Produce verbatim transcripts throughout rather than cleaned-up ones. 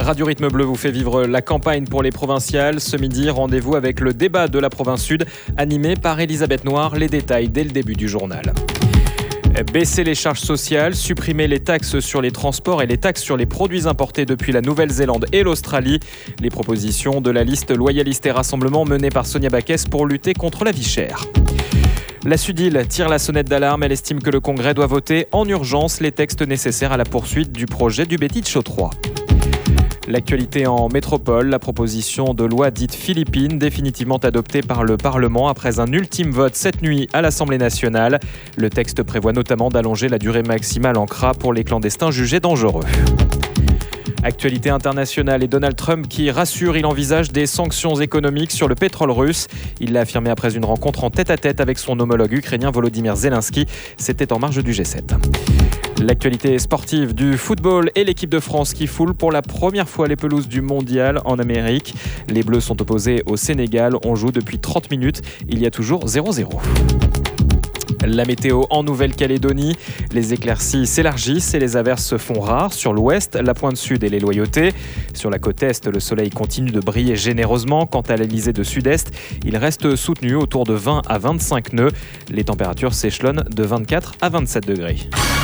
Radio Rythme Bleu vous fait vivre la campagne pour les provinciales. Ce midi, rendez-vous avec le débat de la province Sud, animé par Elisabeth Noir. Les détails dès le début du journal. Baisser les charges sociales, supprimer les taxes sur les transports et les taxes sur les produits importés depuis la Nouvelle-Zélande et l'Australie. Les propositions de la liste Loyalistes et Rassemblement menée par Sonia Backès pour lutter contre la vie chère. La Sudil tire la sonnette d'alarme. Elle estime que le Congrès doit voter en urgence les textes nécessaires à la poursuite du projet du Bêtitcho trois. L'actualité en métropole, la proposition de loi dite philippine, définitivement adoptée par le Parlement après un ultime vote cette nuit à l'Assemblée nationale. Le texte prévoit notamment d'allonger la durée maximale en C R A pour les clandestins jugés dangereux. Actualité internationale et Donald Trump qui rassure, il envisage des sanctions économiques sur le pétrole russe. Il l'a affirmé après une rencontre en tête-à-tête avec son homologue ukrainien Volodymyr Zelensky. C'était en marge du G sept. L'actualité sportive du football et l'équipe de France qui foule pour la première fois les pelouses du mondial en Amérique. Les Bleus sont opposés au Sénégal. On joue depuis trente minutes. Il y a toujours zéro zéro. La météo en Nouvelle-Calédonie, les éclaircies s'élargissent et les averses se font rares. Sur l'ouest, la pointe sud et les Loyautés. Sur la côte est, le soleil continue de briller généreusement. Quant à l'Alizé de sud-est, il reste soutenu autour de vingt à vingt-cinq nœuds. Les températures s'échelonnent de vingt-quatre à vingt-sept degrés.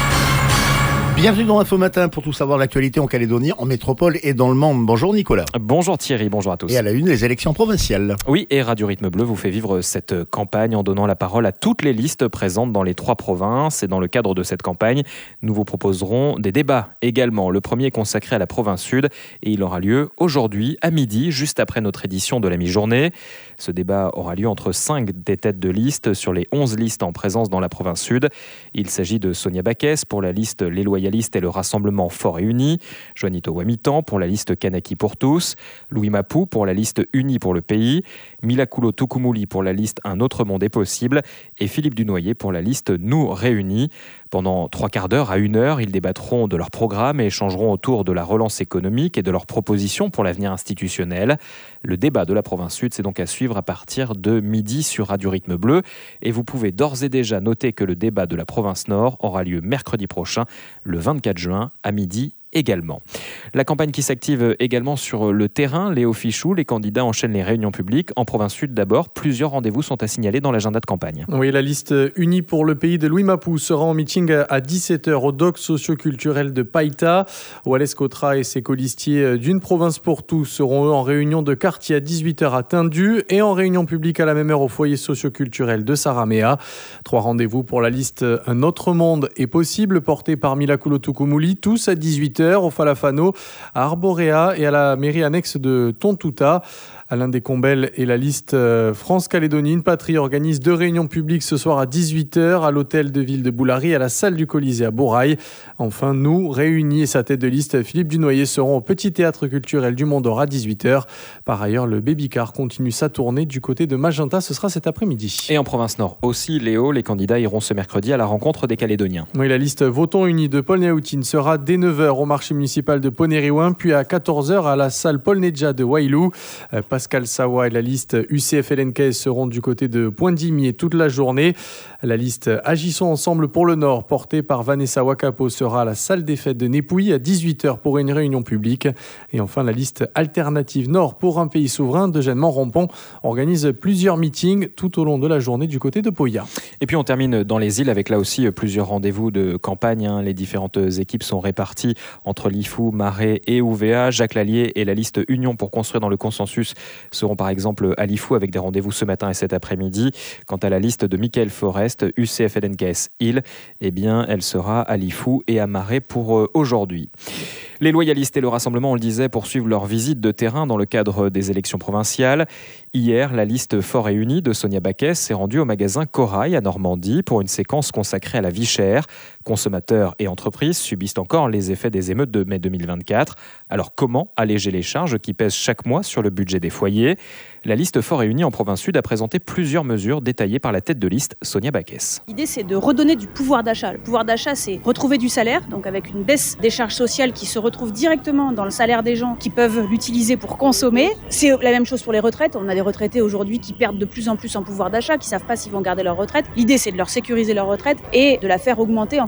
Bienvenue dans Info Matin pour tout savoir l'actualité en Calédonie, en métropole et dans le monde. Bonjour Nicolas. Bonjour Thierry, bonjour à tous. Et à la une, les élections provinciales. Oui, et Radio Rythme Bleu vous fait vivre cette campagne en donnant la parole à toutes les listes présentes dans les trois provinces. Et dans le cadre de cette campagne, nous vous proposerons des débats également. Le premier est consacré à la province Sud et il aura lieu aujourd'hui à midi, juste après notre édition de la mi-journée. Ce débat aura lieu entre cinq des têtes de liste sur les onze listes en présence dans la province Sud. Il s'agit de Sonia Backès pour la liste Les Loyalistes et le Rassemblement Fort et Uni, Juanito Wamitan pour la liste Kanaki pour tous, Louis Mapou pour la liste Unis pour le pays, Milakulo Tukumuli pour la liste Un autre monde est possible et Philippe Dunoyer pour la liste Nous réunis. Pendant trois quarts d'heure à une heure, ils débattront de leur programme et échangeront autour de la relance économique et de leurs propositions pour l'avenir institutionnel. Le débat de la province Sud, c'est donc à suivre à partir de midi sur Radio Rythme Bleu. Et vous pouvez d'ores et déjà noter que le débat de la province Nord aura lieu mercredi prochain, le vingt-quatre juin, à midi également. La campagne qui s'active également sur le terrain, Léo Fichou, les candidats enchaînent les réunions publiques. En province Sud d'abord, plusieurs rendez-vous sont à signaler dans l'agenda de campagne. Oui, la liste Unie pour le pays de Louis Mapou sera en meeting à dix-sept heures au doc socio-culturel de Païta. Wallace Cotra et ses colistiers d'une province pour tous seront eux en réunion de quartier à dix-huit heures à Tindu et en réunion publique à la même heure au foyer socio-culturel de Saramea. Trois rendez-vous pour la liste Un autre monde est possible, portée par Milakulo Tukumuli, tous à dix-huit heures au Falafano, à Arborea et à la mairie annexe de Tontouta. Alain Descombelles et la liste France-Calédonie, une patrie organise deux réunions publiques ce soir à dix-huit heures à l'hôtel de ville de Boulari et à la salle du Colisée à Borail. Enfin, nous, réunis et sa tête de liste, Philippe Dunoyer, seront au Petit Théâtre culturel du Mont-d'Or à dix-huit heures. Par ailleurs, le Babycar continue sa tournée du côté de Magenta, ce sera cet après-midi. Et en province Nord aussi, Léo, les candidats iront ce mercredi à la rencontre des Calédoniens. Oui, la liste Votons Unis de Paul Niaoutine sera dès neuf heures au marché municipal de Ponériouin, puis à quatorze heures à la salle Paul Nedja de Wailou. Pascal Sawa et la liste U C F L N K seront du côté de Pointe-Dimier toute la journée. La liste Agissons ensemble pour le Nord, portée par Vanessa Wakapo, sera à la salle des fêtes de Népouilly à dix-huit heures pour une réunion publique. Et enfin, la liste Alternative Nord pour un pays souverain d'Eugène Rompon organise plusieurs meetings tout au long de la journée du côté de Poya. Et puis on termine dans les îles avec là aussi plusieurs rendez-vous de campagne. Hein. Les différentes équipes sont réparties entre l'I F U, Marais et U V A. Jacques Lallier et la liste Union pour construire dans le consensus seront par exemple à l'I F U avec des rendez-vous ce matin et cet après-midi. Quant à la liste de Michael Forest, U C F L N K S Île, eh bien elle sera à l'I F U et à Marais pour aujourd'hui. Les loyalistes et le Rassemblement, on le disait, poursuivent leur visite de terrain dans le cadre des élections provinciales. Hier, la liste Fort et Unie de Sonia Backès s'est rendue au magasin Corail à Normandie pour une séquence consacrée à la vie chère. Consommateurs et entreprises subissent encore les effets des émeutes de mai deux mille vingt-quatre. Alors comment alléger les charges qui pèsent chaque mois sur le budget des foyers ? La liste Fort et Unie en province Sud a présenté plusieurs mesures détaillées par la tête de liste, Sonia Backès. L'idée, c'est de redonner du pouvoir d'achat. Le pouvoir d'achat, c'est retrouver du salaire, donc avec une baisse des charges sociales qui se retrouvent directement dans le salaire des gens qui peuvent l'utiliser pour consommer. C'est la même chose pour les retraites. On a des retraités aujourd'hui qui perdent de plus en plus en pouvoir d'achat, qui ne savent pas s'ils vont garder leur retraite. L'idée, c'est de leur sécuriser leur retraite et de la faire augmenter en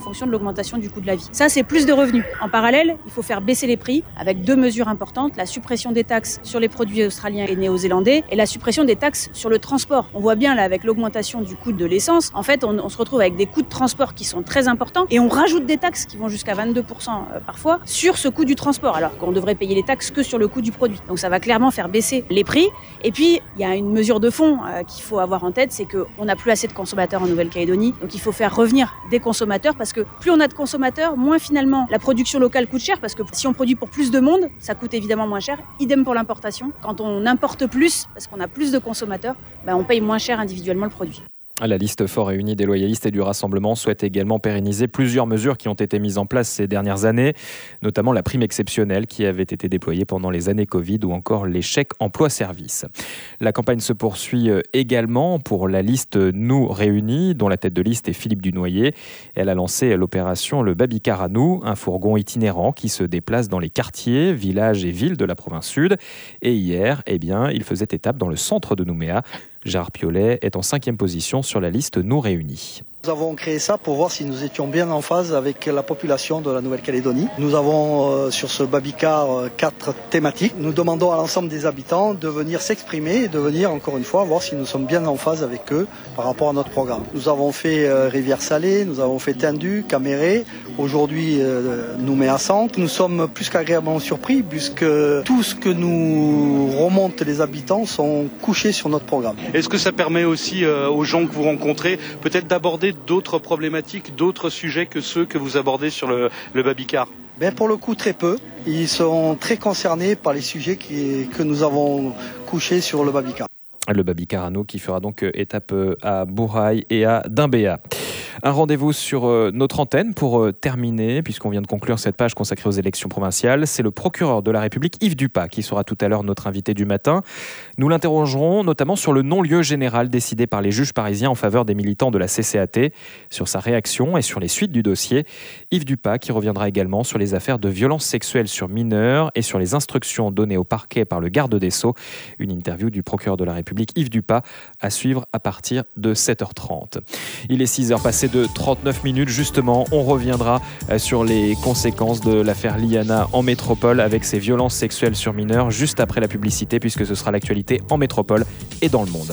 fonction de l'augmentation du coût de la vie. Ça, c'est plus de revenus. En parallèle, il faut faire baisser les prix avec deux mesures importantes, la suppression des taxes sur les produits australiens et néo-zélandais et la suppression des taxes sur le transport. On voit bien là avec l'augmentation du coût de l'essence, en fait, on, on se retrouve avec des coûts de transport qui sont très importants et on rajoute des taxes qui vont jusqu'à vingt-deux pour cent euh, parfois sur ce coût du transport, alors qu'on devrait payer les taxes que sur le coût du produit. Donc ça va clairement faire baisser les prix. Et puis, il y a une mesure de fond euh, qu'il faut avoir en tête, c'est qu'on n'a plus assez de consommateurs en Nouvelle-Calédonie, donc il faut faire revenir des consommateurs parce que plus on a de consommateurs, moins finalement la production locale coûte cher, parce que si on produit pour plus de monde, ça coûte évidemment moins cher. Idem pour l'importation. Quand on importe plus, parce qu'on a plus de consommateurs, ben on paye moins cher individuellement le produit. La liste Fort et Unie des loyalistes et du Rassemblement souhaite également pérenniser plusieurs mesures qui ont été mises en place ces dernières années, notamment la prime exceptionnelle qui avait été déployée pendant les années Covid ou encore les chèques emploi-service. La campagne se poursuit également pour la liste Nous Réunis, dont la tête de liste est Philippe Dunoyer. Elle a lancé l'opération Le Babicar à nous, un fourgon itinérant qui se déplace dans les quartiers, villages et villes de la province sud. Et hier, eh bien, il faisait étape dans le centre de Nouméa. Gérard Piolet est en cinquième position sur la liste Nous Réunis. Nous avons créé ça pour voir si nous étions bien en phase avec la population de la Nouvelle-Calédonie. Nous avons euh, sur ce Babicar euh, quatre thématiques. Nous demandons à l'ensemble des habitants de venir s'exprimer et de venir encore une fois voir si nous sommes bien en phase avec eux par rapport à notre programme. Nous avons fait euh, Rivière-Salée, nous avons fait Tindu, Caméré, aujourd'hui euh, Nouméa-Centre. Nous sommes plus qu'agréablement surpris puisque tout ce que nous remontent les habitants sont couchés sur notre programme. Est-ce que ça permet aussi euh, aux gens que vous rencontrez peut-être d'aborder d'autres problématiques, d'autres sujets que ceux que vous abordez sur le, le Babicar? Ben pour le coup, très peu. Ils sont très concernés par les sujets qui, que nous avons couchés sur le Babicar. Le Babicar à nous qui fera donc étape à Bourail et à Dimbéa. Un rendez-vous sur notre antenne pour terminer, puisqu'on vient de conclure cette page consacrée aux élections provinciales. C'est le procureur de la République, Yves Dupas, qui sera tout à l'heure notre invité du matin. Nous l'interrogerons notamment sur le non-lieu général décidé par les juges parisiens en faveur des militants de la C C A T, sur sa réaction et sur les suites du dossier. Yves Dupas qui reviendra également sur les affaires de violences sexuelles sur mineurs et sur les instructions données au parquet par le garde des Sceaux. Une interview du procureur de la République, Yves Dupas, à suivre à partir de sept heures trente. Il est six heures passées de trente-neuf minutes. Justement, on reviendra sur les conséquences de l'affaire Liana en métropole avec ces violences sexuelles sur mineurs juste après la publicité, puisque ce sera l'actualité en métropole et dans le monde.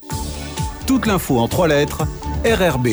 Toute l'info en trois lettres, R R B.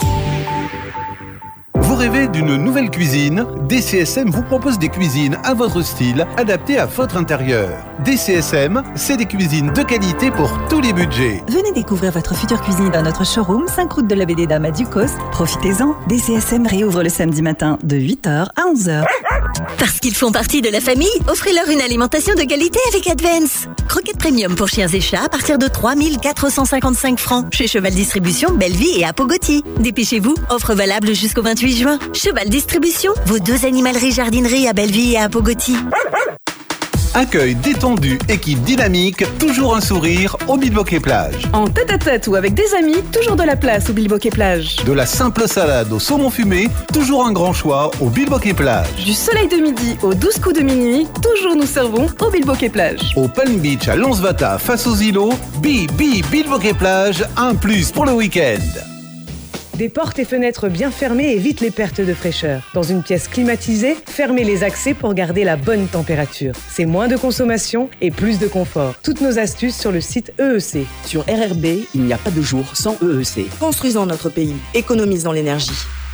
Vous rêvez d'une nouvelle cuisine? D C S M vous propose des cuisines à votre style, adaptées à votre intérieur. D C S M, c'est des cuisines de qualité pour tous les budgets. Venez découvrir votre future cuisine dans notre showroom, cinq route de la B D Dames à Ducos. Profitez-en, D C S M réouvre le samedi matin de huit heures à onze heures. Parce qu'ils font partie de la famille, offrez-leur une alimentation de qualité avec Advance. Croquettes premium pour chiens et chats à partir de trois mille quatre cent cinquante-cinq francs chez Cheval Distribution, Belleville et Apogoti. Dépêchez-vous, offre valable jusqu'au vingt-huit juin. Cheval Distribution, vos deux animaleries jardineries à Belleville et à Apogoti. Accueil détendu, équipe dynamique, toujours un sourire au Bilboquet Plage. En tête-à-tête ou avec des amis, toujours de la place au Bilboquet Plage. De la simple salade au saumon fumé, toujours un grand choix au Bilboquet Plage. Du soleil de midi aux douze coups de minuit, toujours nous servons au Bilboquet Plage. Au Palm Beach à Lonsvata face aux îlots, Bi Bi Bilboquet Plage, un plus pour le week-end. Des portes et fenêtres bien fermées évitent les pertes de fraîcheur. Dans une pièce climatisée, fermez les accès pour garder la bonne température. C'est moins de consommation et plus de confort. Toutes nos astuces sur le site E E C. Sur R R B, il n'y a pas de jour sans E E C. Construisons notre pays, économisons l'énergie.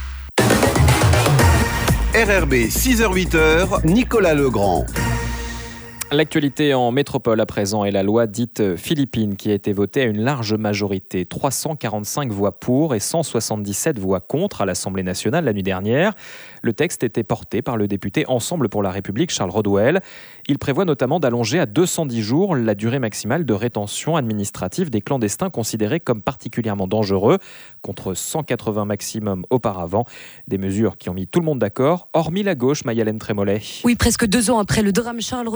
R R B, six heures huit heures, Nicolas Legrand. L'actualité en métropole à présent est la loi dite philippine qui a été votée à une large majorité. trois cent quarante-cinq voix pour et cent soixante-dix-sept voix contre à l'Assemblée nationale la nuit dernière. Le texte était porté par le député Ensemble pour la République, Charles Rodwell. Il prévoit notamment d'allonger à deux cent dix jours la durée maximale de rétention administrative des clandestins considérés comme particulièrement dangereux, contre cent quatre-vingts maximum auparavant. Des mesures qui ont mis tout le monde d'accord, hormis la gauche, Mayalène Trémollet. Oui, presque deux ans après le drame, Charles Rodwell souligne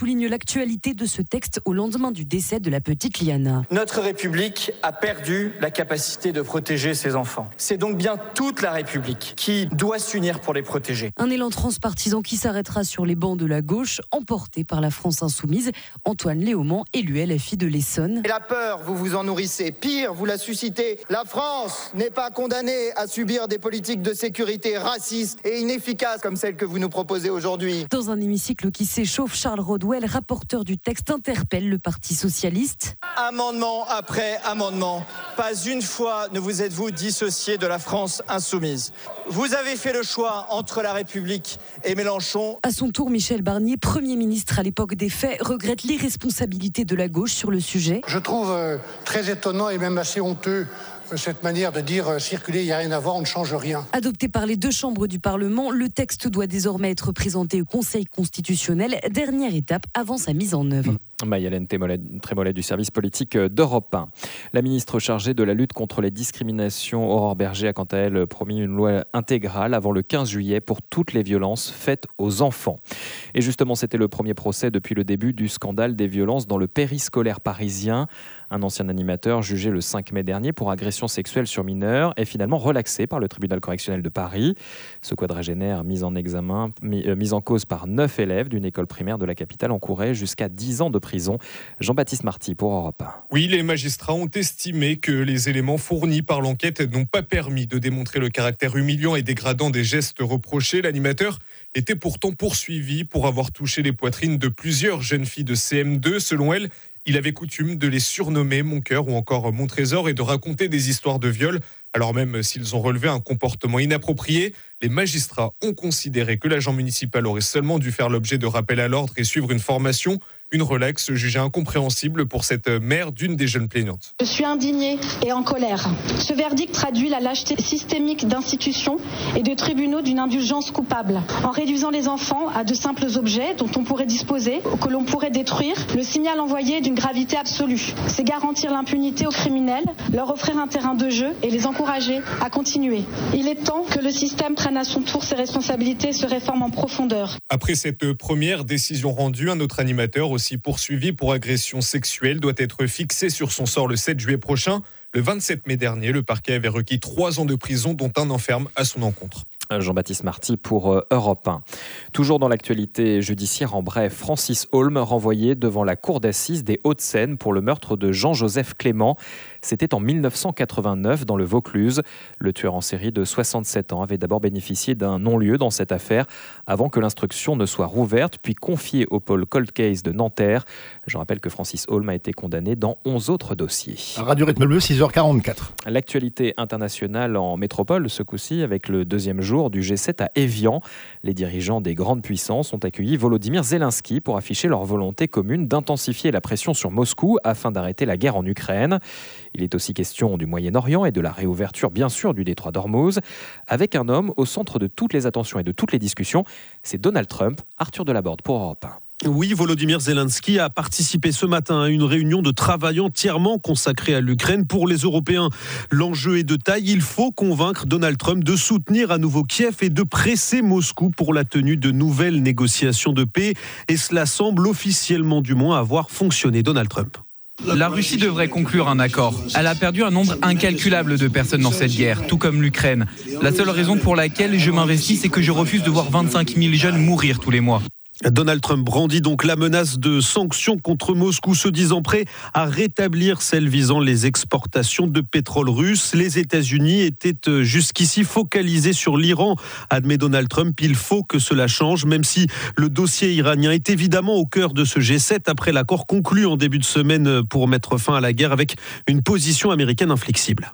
souligne l'actualité de ce texte au lendemain du décès de la petite Liana. Notre République a perdu la capacité de protéger ses enfants. C'est donc bien toute la République qui doit s'unir pour les protéger. Un élan transpartisan qui s'arrêtera sur les bancs de la gauche, emporté par la France insoumise. Antoine Léaumont, élu L F I de l'Essonne. Et la peur, vous vous en nourrissez. Pire, vous la suscitez. La France n'est pas condamnée à subir des politiques de sécurité racistes et inefficaces comme celles que vous nous proposez aujourd'hui. Dans un hémicycle qui s'échauffe, Charles Rodwell, rapporteur du texte, interpelle le Parti socialiste. Amendement après amendement, pas une fois ne vous êtes-vous dissocié de la France insoumise. Vous avez fait le choix entre la République et Mélenchon. À son tour, Michel Barnier, Premier ministre à l'époque des faits, regrette l'irresponsabilité de la gauche sur le sujet. Je trouve euh, très étonnant et même assez honteux cette manière de dire euh, circuler, il n'y a rien à voir, on ne change rien. Adopté par les deux chambres du Parlement, le texte doit désormais être présenté au Conseil constitutionnel, dernière étape avant sa mise en œuvre. Maï-Hélène Trémollet du service politique d'Europe un. La ministre chargée de la lutte contre les discriminations, Aurore Berger, a quant à elle promis une loi intégrale avant le quinze juillet pour toutes les violences faites aux enfants. Et justement, c'était le premier procès depuis le début du scandale des violences dans le périscolaire parisien. Un ancien animateur jugé le cinq mai dernier pour agression sexuelle sur mineurs est finalement relaxé par le tribunal correctionnel de Paris. Ce quadragénaire mis en examen, mis, euh, mis en cause par neuf élèves d'une école primaire de la capitale encourait jusqu'à dix ans de prison. Jean-Baptiste Marty pour Europe un. Oui, les magistrats ont estimé que les éléments fournis par l'enquête n'ont pas permis de démontrer le caractère humiliant et dégradant des gestes reprochés. L'animateur était pourtant poursuivi pour avoir touché les poitrines de plusieurs jeunes filles de C M deux. Selon elle, il avait coutume de les surnommer Mon cœur ou encore Mon trésor et de raconter des histoires de viol. Alors même s'ils ont relevé un comportement inapproprié, les magistrats ont considéré que l'agent municipal aurait seulement dû faire l'objet de rappels à l'ordre et suivre une formation. Une relaxe jugée incompréhensible pour cette mère d'une des jeunes plaignantes. Je suis indignée et en colère. Ce verdict traduit la lâcheté systémique d'institutions et de tribunaux d'une indulgence coupable. En réduisant les enfants à de simples objets dont on pourrait disposer ou que l'on pourrait détruire, le signal envoyé est d'une gravité absolue. C'est garantir l'impunité aux criminels, leur offrir un terrain de jeu et les encourager à continuer. Il est temps que le système prenne à son tour ses responsabilités et se réforme en profondeur. Après cette première décision rendue, un autre animateur aussi poursuivi pour agression sexuelle doit être fixé sur son sort le sept juillet prochain. Le vingt-sept mai dernier, le parquet avait requis trois ans de prison, dont un enferme à son encontre. Jean-Baptiste Marty pour Europe un. Toujours dans l'actualité judiciaire, en bref, Francis Holm renvoyé devant la cour d'assises des Hauts-de-Seine pour le meurtre de Jean-Joseph Clément. C'était en mille neuf cent quatre-vingt-neuf dans le Vaucluse. Le tueur en série de soixante-sept ans avait d'abord bénéficié d'un non-lieu dans cette affaire avant que l'instruction ne soit rouverte, puis confiée au pôle Cold Case de Nanterre. Je rappelle que Francis Holm a été condamné dans onze autres dossiers. Radio Rythme Bleu, six heures quarante-quatre. L'actualité internationale en métropole, ce coup-ci, avec le deuxième jour du G sept à Évian. Les dirigeants des grandes puissances ont accueilli Volodymyr Zelensky pour afficher leur volonté commune d'intensifier la pression sur Moscou afin d'arrêter la guerre en Ukraine. Il est aussi question du Moyen-Orient et de la réouverture, bien sûr, du détroit d'Ormuz, avec un homme au centre de toutes les attentions et de toutes les discussions. C'est Donald Trump. Arthur Delaborde pour Europe un. Oui, Volodymyr Zelensky a participé ce matin à une réunion de travail entièrement consacrée à l'Ukraine. Pour les Européens, l'enjeu est de taille. Il faut convaincre Donald Trump de soutenir à nouveau Kiev et de presser Moscou pour la tenue de nouvelles négociations de paix. Et cela semble officiellement du moins avoir fonctionné. Donald Trump. La Russie devrait conclure un accord. Elle a perdu un nombre incalculable de personnes dans cette guerre, tout comme l'Ukraine. La seule raison pour laquelle je m'investis, c'est que je refuse de voir vingt-cinq mille jeunes mourir tous les mois. Donald Trump brandit donc la menace de sanctions contre Moscou, se disant prêt à rétablir celles visant les exportations de pétrole russe. Les États-Unis étaient jusqu'ici focalisés sur l'Iran, admet Donald Trump. Il faut que cela change, même si le dossier iranien est évidemment au cœur de ce G sept après l'accord conclu en début de semaine pour mettre fin à la guerre avec une position américaine inflexible.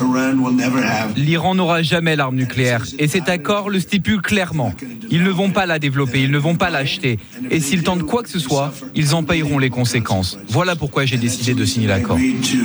L'Iran n'aura jamais l'arme nucléaire et cet accord le stipule clairement. Ils ne vont pas la développer, ils ne vont pas l'acheter. Et s'ils tentent quoi que ce soit, ils en paieront les conséquences. Voilà pourquoi j'ai décidé de signer l'accord.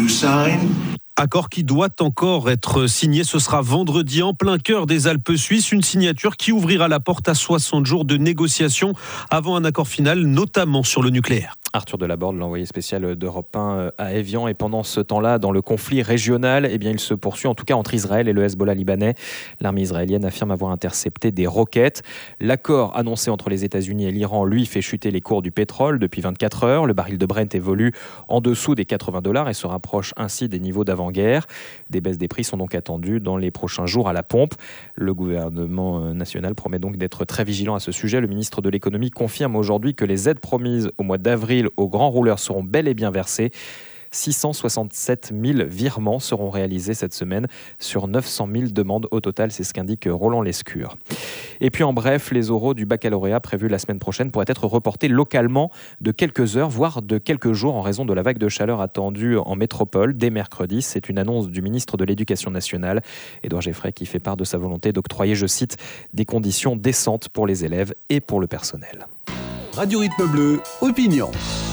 Accord qui doit encore être signé. Ce sera vendredi en plein cœur des Alpes suisses. Une signature qui ouvrira la porte à soixante jours de négociations avant un accord final, notamment sur le nucléaire. Arthur Delaborde, l'envoyé spécial d'Europe un à Évian. Et pendant ce temps-là, dans le conflit régional, eh bien, il se poursuit en tout cas entre Israël et le Hezbollah libanais. L'armée israélienne affirme avoir intercepté des roquettes. L'accord annoncé entre les États-Unis et l'Iran, lui, fait chuter les cours du pétrole depuis vingt-quatre heures. Le baril de Brent évolue en dessous des quatre-vingts dollars et se rapproche ainsi des niveaux d'avant-guerre. Des baisses des prix sont donc attendues dans les prochains jours à la pompe. Le gouvernement national promet donc d'être très vigilant à ce sujet. Le ministre de l'économie confirme aujourd'hui que les aides promises au mois d'avril aux grands rouleurs seront bel et bien versés. six cent soixante-sept mille virements seront réalisés cette semaine sur neuf cent mille demandes au total, c'est ce qu'indique Roland Lescure. Et puis en bref, les oraux du baccalauréat prévus la semaine prochaine pourraient être reportés localement de quelques heures, voire de quelques jours en raison de la vague de chaleur attendue en métropole dès mercredi. C'est une annonce du ministre de l'Éducation nationale, Édouard Geffray, qui fait part de sa volonté d'octroyer, je cite, des conditions décentes pour les élèves et pour le personnel. Radio Rythme Bleu, opinion.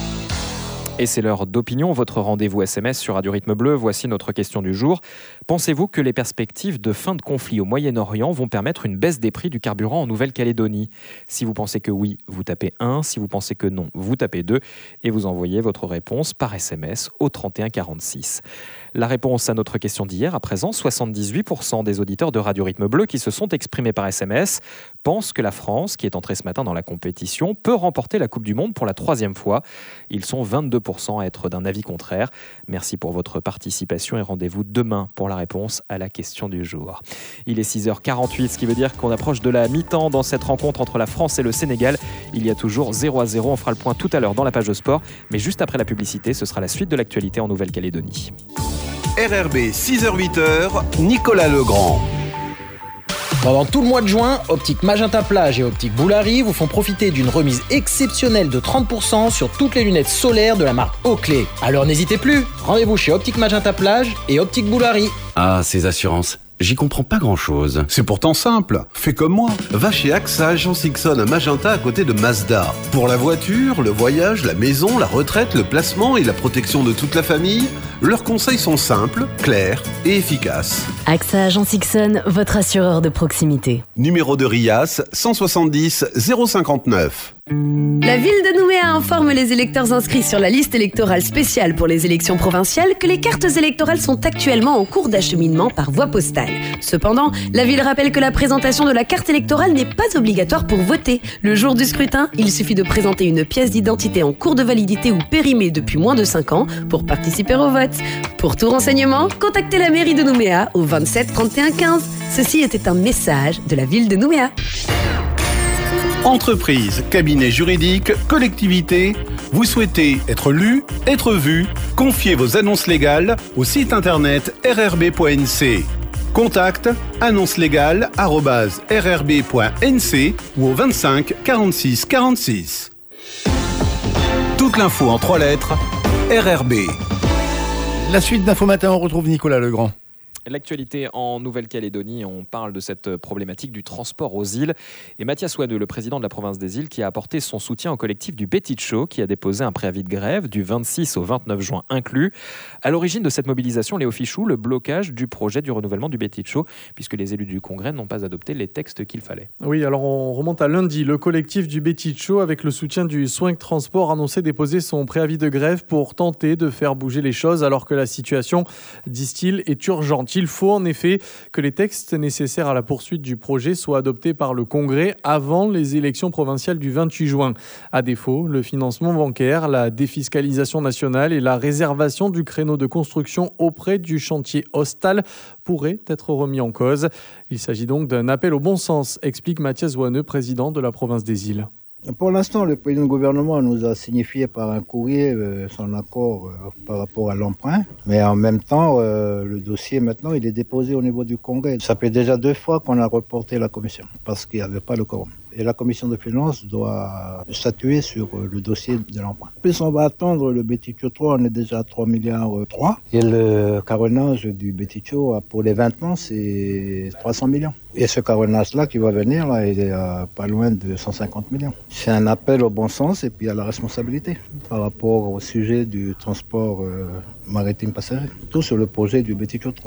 Et c'est l'heure d'opinion, votre rendez-vous S M S sur Radio Rythme Bleu. Voici notre question du jour. Pensez-vous que les perspectives de fin de conflit au Moyen-Orient vont permettre une baisse des prix du carburant en Nouvelle-Calédonie ? Si vous pensez que oui, vous tapez un. Si vous pensez que non, vous tapez deux. Et vous envoyez votre réponse par S M S au trente et un quarante-six. La réponse à notre question d'hier, à présent, soixante-dix-huit pour cent des auditeurs de Radio Rythme Bleu qui se sont exprimés par S M S pensent que la France, qui est entrée ce matin dans la compétition, peut remporter la Coupe du Monde pour la troisième fois. Ils sont vingt-deux pour cent à être d'un avis contraire. Merci pour votre participation et rendez-vous demain pour la réponse à la question du jour. Il est six heures quarante-huit, ce qui veut dire qu'on approche de la mi-temps dans cette rencontre entre la France et le Sénégal. Il y a toujours zéro à zéro. On fera le point tout à l'heure dans la page de sport, mais juste après la publicité, ce sera la suite de l'actualité en Nouvelle-Calédonie. R R B, six heures huit, Nicolas Legrand. Pendant tout le mois de juin, Optique Magenta Plage et Optique Boulari vous font profiter d'une remise exceptionnelle de trente pour cent sur toutes les lunettes solaires de la marque Oakley. Alors n'hésitez plus, rendez-vous chez Optique Magenta Plage et Optique Boulari. Ah, ces assurances, j'y comprends pas grand-chose. C'est pourtant simple, fais comme moi. Va chez A X A Agence Ixon à Magenta à côté de Mazda. Pour la voiture, le voyage, la maison, la retraite, le placement et la protection de toute la famille, leurs conseils sont simples, clairs et efficaces. A X A Agence Ixon, votre assureur de proximité. Numéro de RIAS cent soixante-dix zéro cinquante-neuf. La ville de Nouméa informe les électeurs inscrits sur la liste électorale spéciale pour les élections provinciales que les cartes électorales sont actuellement en cours d'acheminement par voie postale. Cependant, la ville rappelle que la présentation de la carte électorale n'est pas obligatoire pour voter. Le jour du scrutin, il suffit de présenter une pièce d'identité en cours de validité ou périmée depuis moins de cinq ans pour participer au vote. Pour tout renseignement, contactez la mairie de Nouméa au vingt-sept trente et un quinze. Ceci était un message de la ville de Nouméa. Entreprise, cabinet juridique, collectivité, vous souhaitez être lu, être vu, confiez vos annonces légales au site internet r r b point n c. Contact annonce légale arobase r r b point n c ou au vingt-cinq quarante-six quarante-six. Toute l'info en trois lettres, R R B. La suite d'Info Matin, on retrouve Nicolas Legrand. L'actualité en Nouvelle-Calédonie, on parle de cette problématique du transport aux îles. Et Mathias Ouanneux, le président de la province des îles, qui a apporté son soutien au collectif du Betitcho, qui a déposé un préavis de grève du vingt-six au vingt-neuf juin inclus. À l'origine de cette mobilisation, Léo Fichou, le blocage du projet du renouvellement du Betitcho, puisque les élus du Congrès n'ont pas adopté les textes qu'il fallait. Oui, alors on remonte à lundi. Le collectif du Betitcho, avec le soutien du Swing Transport, annonçait déposer son préavis de grève pour tenter de faire bouger les choses, alors que la situation, disent-ils, est urgente. Il faut en effet que les textes nécessaires à la poursuite du projet soient adoptés par le Congrès avant les élections provinciales du vingt-huit juin. À défaut, le financement bancaire, la défiscalisation nationale et la réservation du créneau de construction auprès du chantier Hostal pourraient être remis en cause. Il s'agit donc d'un appel au bon sens, explique Mathias Ouanneux, président de la province des îles. Pour l'instant, le président du gouvernement nous a signifié par un courrier euh, son accord euh, par rapport à l'emprunt. Mais en même temps, euh, le dossier maintenant, il est déposé au niveau du Congrès. Ça fait déjà deux fois qu'on a reporté la commission parce qu'il n'y avait pas le quorum. Et la commission de finances doit statuer sur le dossier de l'emprunt. Plus on va attendre le Betitcho trois, on est déjà à trois milliards trois. Et le carénage du Betitcho pour les vingt ans, c'est trois cents millions. Et ce carénage-là qui va venir, là, il est à pas loin de cent cinquante millions. C'est un appel au bon sens et puis à la responsabilité par rapport au sujet du transport euh, maritime passager. Tout sur le projet du Betitcho trois.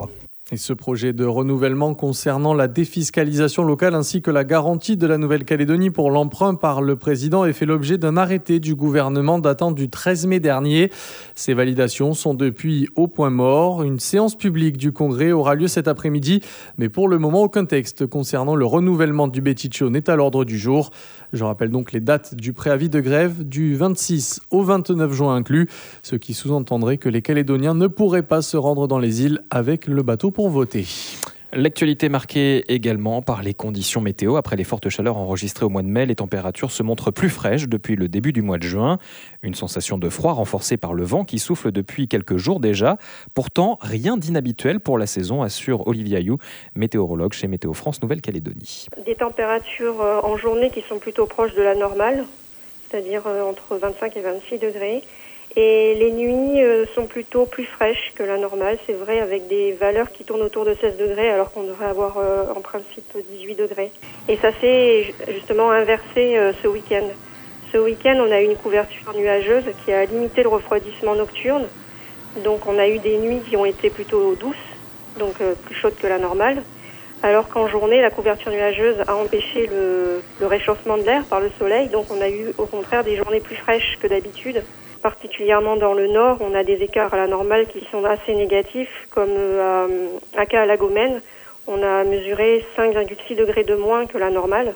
Et ce projet de renouvellement concernant la défiscalisation locale ainsi que la garantie de la Nouvelle-Calédonie pour l'emprunt par le président est fait l'objet d'un arrêté du gouvernement datant du treize mai dernier. Ces validations sont depuis au point mort. Une séance publique du Congrès aura lieu cet après-midi, mais pour le moment, aucun texte concernant le renouvellement du Betitcho n'est à l'ordre du jour. Je rappelle donc les dates du préavis de grève du vingt-six au vingt-neuf juin inclus, ce qui sous-entendrait que les Calédoniens ne pourraient pas se rendre dans les îles avec le bateau pour voter. L'actualité marquée également par les conditions météo. Après les fortes chaleurs enregistrées au mois de mai, les températures se montrent plus fraîches depuis le début du mois de juin. Une sensation de froid renforcée par le vent qui souffle depuis quelques jours déjà. Pourtant, rien d'inhabituel pour la saison, assure Olivia You, météorologue chez Météo France Nouvelle-Calédonie. Des températures en journée qui sont plutôt proches de la normale, c'est-à-dire entre vingt-cinq et vingt-six degrés. Et les nuits sont plutôt plus fraîches que la normale, c'est vrai, avec des valeurs qui tournent autour de seize degrés alors qu'on devrait avoir en principe dix-huit degrés. Et ça s'est justement inversé ce week-end. Ce week-end, on a eu une couverture nuageuse qui a limité le refroidissement nocturne. Donc on a eu des nuits qui ont été plutôt douces, donc plus chaudes que la normale. Alors qu'en journée, la couverture nuageuse a empêché le, le réchauffement de l'air par le soleil. Donc on a eu au contraire des journées plus fraîches que d'habitude. Particulièrement dans le nord, on a des écarts à la normale qui sont assez négatifs, comme à Aka-Lagomène, on a mesuré cinq virgule six degrés de moins que la normale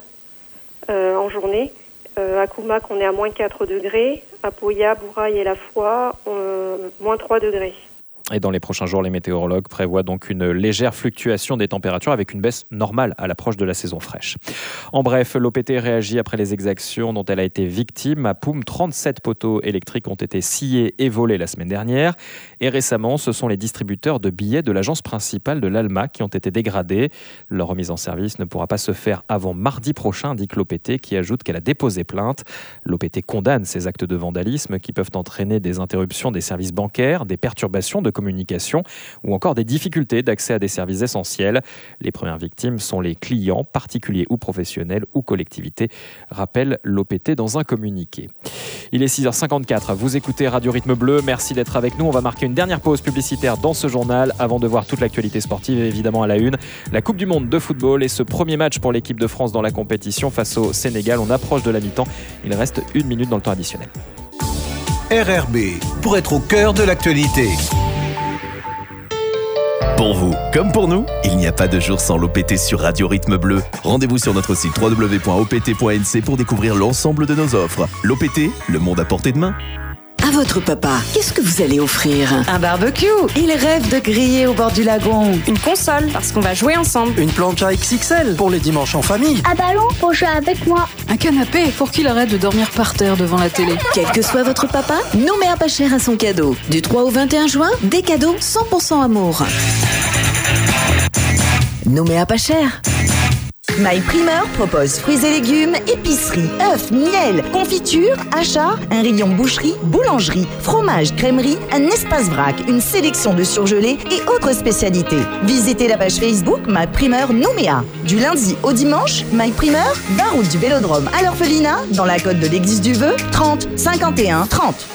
euh, en journée. Euh, à Koumak, on est à moins quatre degrés, à Poya, Bouraille et La Foix, euh, moins trois degrés. Et dans les prochains jours, les météorologues prévoient donc une légère fluctuation des températures avec une baisse normale à l'approche de la saison fraîche. En bref, l'O P T réagit après les exactions dont elle a été victime. À Poum, trente-sept poteaux électriques ont été sciés et volés la semaine dernière. Et récemment, ce sont les distributeurs de billets de l'agence principale de l'Alma qui ont été dégradés. Leur remise en service ne pourra pas se faire avant mardi prochain, indique l'O P T, qui ajoute qu'elle a déposé plainte. L'O P T condamne ces actes de vandalisme qui peuvent entraîner des interruptions des services bancaires, des perturbations de communication ou encore des difficultés d'accès à des services essentiels. Les premières victimes sont les clients, particuliers ou professionnels ou collectivités, rappelle l'O P T dans un communiqué. Il est six heures cinquante-quatre, vous écoutez Radio Rythme Bleu, merci d'être avec nous. On va marquer une dernière pause publicitaire dans ce journal avant de voir toute l'actualité sportive, évidemment à la une. La Coupe du Monde de football et ce premier match pour l'équipe de France dans la compétition face au Sénégal. On approche de la mi-temps, il reste une minute dans le temps additionnel. R R B, pour être au cœur de l'actualité. Pour vous, comme pour nous, il n'y a pas de jour sans l'O P T sur Radio Rythme Bleu. Rendez-vous sur notre site w w w point o p t point n c pour découvrir l'ensemble de nos offres. L'O P T, le monde à portée de main. À votre papa, qu'est-ce que vous allez offrir? Un barbecue. Il rêve de griller au bord du lagon. Une console, parce qu'on va jouer ensemble. Une plancha X X L pour les dimanches en famille. Un ballon pour jouer avec moi. Un canapé pour qu'il arrête de dormir par terre devant la télé. Quel que soit votre papa, Nouméa pas cher à son cadeau. Du trois au vingt et un juin, des cadeaux cent pour cent amour. Nouméa pas cher. My Primeur propose fruits et légumes, épicerie, œufs, miel, confiture, achats, un rayon boucherie, boulangerie, fromage, crèmerie, un espace vrac, une sélection de surgelés et autres spécialités. Visitez la page Facebook My Primeur Nouméa. Du lundi au dimanche, My Primeur, vingt route du Vélodrome à l'Orphelinat, dans la côte de l'Église du Vœu, trente cinquante et un trente.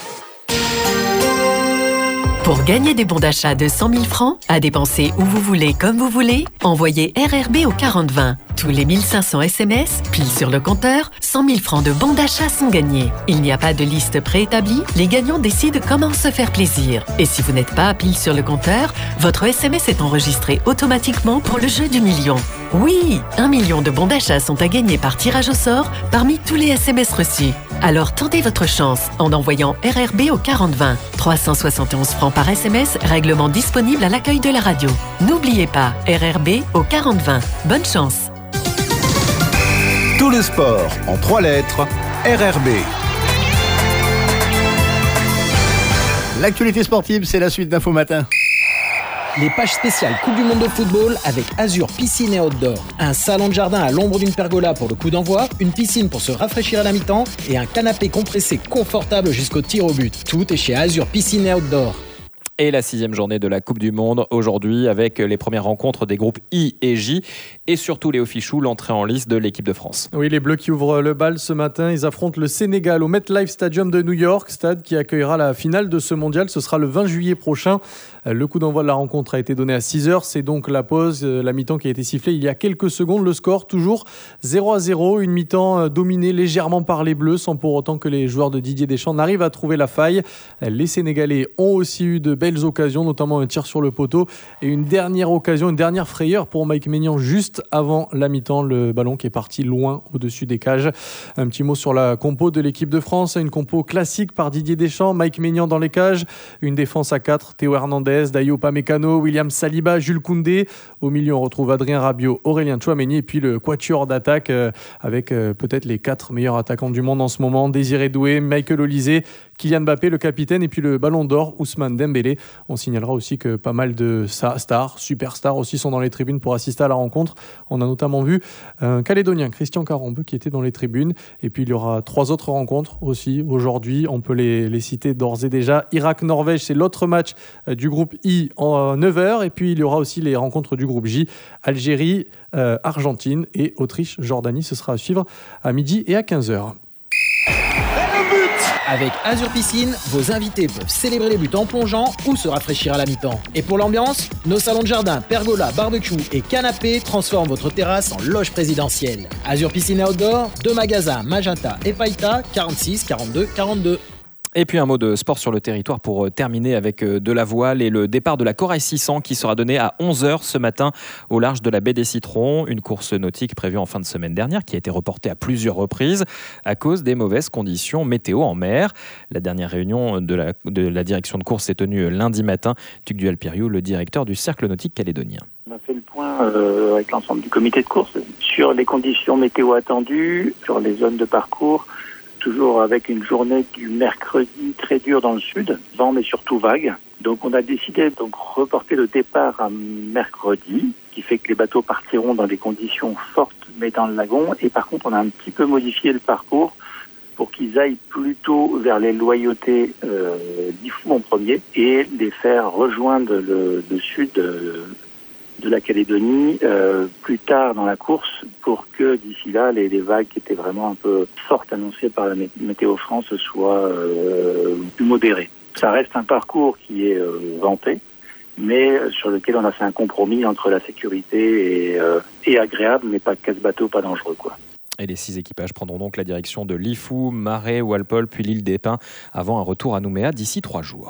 Pour gagner des bons d'achat de cent mille francs, à dépenser où vous voulez, comme vous voulez, envoyez R R B au quarante vingt. Tous les mille cinq cents S M S, pile sur le compteur, cent mille francs de bons d'achat sont gagnés. Il n'y a pas de liste préétablie, les gagnants décident comment se faire plaisir. Et si vous n'êtes pas pile sur le compteur, votre S M S est enregistré automatiquement pour le jeu du million. Oui, un million de bons d'achat sont à gagner par tirage au sort parmi tous les S M S reçus. Alors tentez votre chance en envoyant R R B au quarante vingt. trois cent soixante et onze francs par S M S, règlement disponible à l'accueil de la radio. N'oubliez pas, R R B au quarante vingt. Bonne chance. Tout le sport en trois lettres, R R B. L'actualité sportive, c'est la suite d'Info Matin. Les pages spéciales Coupe du Monde de football avec Azur Piscine et Outdoor. Un salon de jardin à l'ombre d'une pergola pour le coup d'envoi, une piscine pour se rafraîchir à la mi-temps et un canapé compressé confortable jusqu'au tir au but. Tout est chez Azur Piscine et Outdoor. Et la sixième journée de la Coupe du Monde aujourd'hui avec les premières rencontres des groupes I et J et surtout Léo Fichou, l'entrée en lice de l'équipe de France. Oui, les Bleus qui ouvrent le bal ce matin, ils affrontent le Sénégal au MetLife Stadium de New York, stade qui accueillera la finale de ce mondial. Ce sera le vingt juillet prochain. Le coup d'envoi de la rencontre a été donné à six heures. C'est donc la pause, la mi-temps qui a été sifflée il y a quelques secondes. Le score toujours zéro à zéro. Une mi-temps dominée légèrement par les Bleus sans pour autant que les joueurs de Didier Deschamps n'arrivent à trouver la faille. Les Sénégalais ont aussi eu de belles occasions, notamment un tir sur le poteau et une dernière occasion, une dernière frayeur pour Mike Maignan juste avant la mi-temps. Le ballon qui est parti loin au-dessus des cages. Un petit mot sur la compo de l'équipe de France. Une compo classique par Didier Deschamps. Mike Maignan dans les cages. Une défense à quatre. Théo Hernandez, Dayo Upamecano, William Saliba, Jules Koundé. Au milieu, on retrouve Adrien Rabiot, Aurélien Tchouaméni et puis le quatuor d'attaque euh, avec euh, peut-être les quatre meilleurs attaquants du monde en ce moment. Désiré Doué, Michael Olysée, Kylian Mbappé, le capitaine, et puis le ballon d'or, Ousmane Dembélé. On signalera aussi que pas mal de stars, superstars aussi sont dans les tribunes pour assister à la rencontre. On a notamment vu un Calédonien, Christian Carambeu, qui était dans les tribunes. Et puis il y aura trois autres rencontres aussi aujourd'hui. On peut les, les citer d'ores et déjà. Irak-Norvège, c'est l'autre match du groupe I en neuf heures. Et puis il y aura aussi les rencontres du groupe J. Algérie, euh, Argentine et Autriche-Jordanie. Ce sera à suivre à midi et à quinze heures. Avec Azur Piscine, vos invités peuvent célébrer les buts en plongeant ou se rafraîchir à la mi-temps. Et pour l'ambiance, nos salons de jardin, pergola, barbecue et canapé transforment votre terrasse en loge présidentielle. Azur Piscine et Outdoor, deux magasins, Magenta et Païta, quarante-six quarante-deux quarante-deux. Et puis un mot de sport sur le territoire pour terminer avec de la voile et le départ de la Corail six cents qui sera donné à onze heures ce matin au large de la baie des Citrons. Une course nautique prévue en fin de semaine dernière qui a été reportée à plusieurs reprises à cause des mauvaises conditions météo en mer. La dernière réunion de la, de la direction de course s'est tenue lundi matin. Tugdual Piriou, le directeur du Cercle nautique calédonien. On a fait le point euh, avec l'ensemble du comité de course sur les conditions météo attendues, sur les zones de parcours. Toujours avec une journée du mercredi très dure dans le sud, vent mais surtout vague. Donc on a décidé donc reporter le départ à mercredi, qui fait que les bateaux partiront dans des conditions fortes mais dans le lagon. Et par contre on a un petit peu modifié le parcours pour qu'ils aillent plutôt vers les loyautés euh, d'Ifou en premier et les faire rejoindre le, le sud euh, de la Calédonie euh, plus tard dans la course pour que d'ici là les, les vagues qui étaient vraiment un peu fortes annoncées par la Météo France soient euh, plus modérées. Ça reste un parcours qui est euh, vanté, mais sur lequel on a fait un compromis entre la sécurité et, euh, et agréable, mais pas casse-bateau, pas dangereux quoi. Et les six équipages prendront donc la direction de Lifou, Marais, Walpole puis l'île des Pins avant un retour à Nouméa d'ici trois jours.